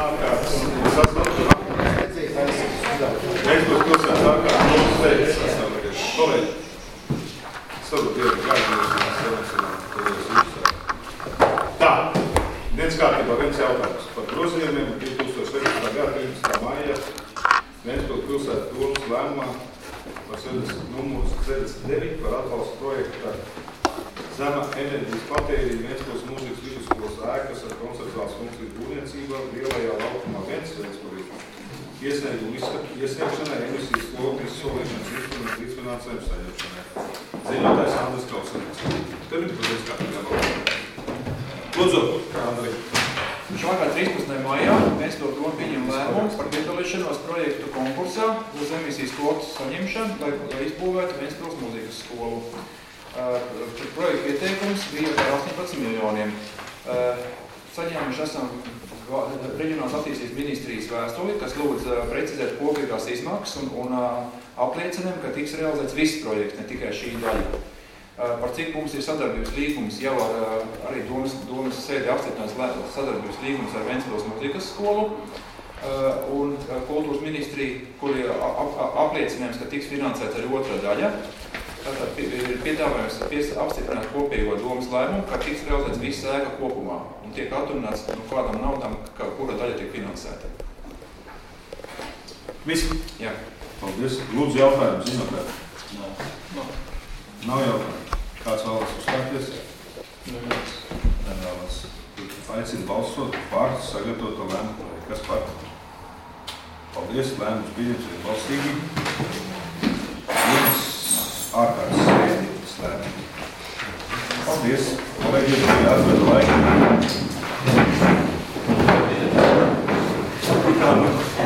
ārkārtas sastāvdaļa. Ventspils pilsētas ārkārtas domas teicis sastāvdaļa. Kolēģi, sabūt ievi gājumos. Tā, viens kārtībā, viens jautājums par grozījumiem 2017. gada 13. maijā Ventspils pilsētas domas lēmumā par numurs 79 par atbalstu projektu zema enerģijas patērija Ventspils mūzikas vidusskolas ēkas ar konceptuālas funkcijas būvniecībā lielajā laukumā Ventspilī. Iesniegšanai emisijas slogu izsolīšanas instrumentu līdzfinansējumu saņemšanai. Ziņotājs Andris Kausarīts. Tev ir paldies kā jābalīt. Lūdzu, Andri. Šovakar 13. maijā Ventspils doma pieņem lēmumu par piedalīšanos projektu konkursā uz emisijas kvotas saņemšanu, lai izbūvētu Ventspils mūzikas skolu. Projekta ieteikums bija par 18 miljoniem. Saņēmuši esam Reģionālās attīstības ministrijas vēstuli, kas lūdz precizēt kopīgās izmaksas un apliecinām, ka tiks realizēts viss projekts, ne tikai šī daļa. Par cik mums ir sadarbības līgums, jau arī domas sēdi apstiprinās sadarbības līgums ar Ventspils mūzikas skolu un kultūras ministrija, kur ir apliecinājums, ka tiks finansēts arī otra daļa. Tātad ir piedāvājums apstiprināt kopīgo domas lēmumu, ka tiks realizēts viss ēka kopumā un tiek atrunāts no kādām naudām, kura daļa tiek finansēta. Visi? Jā. Paldies. Lūdzu jautājumu, zinotāt? Nav jautājumu. Kāds vēlas uzstāties? Nevēlas. Aicinu balsot par sagatavoto lēmumu projektu. Kas par? Paldies. Lēmums pieņems vienbalsīgi. Ārkārtas sēdības lēmumu. Paldies. Kolēģi, jāatveda laiku.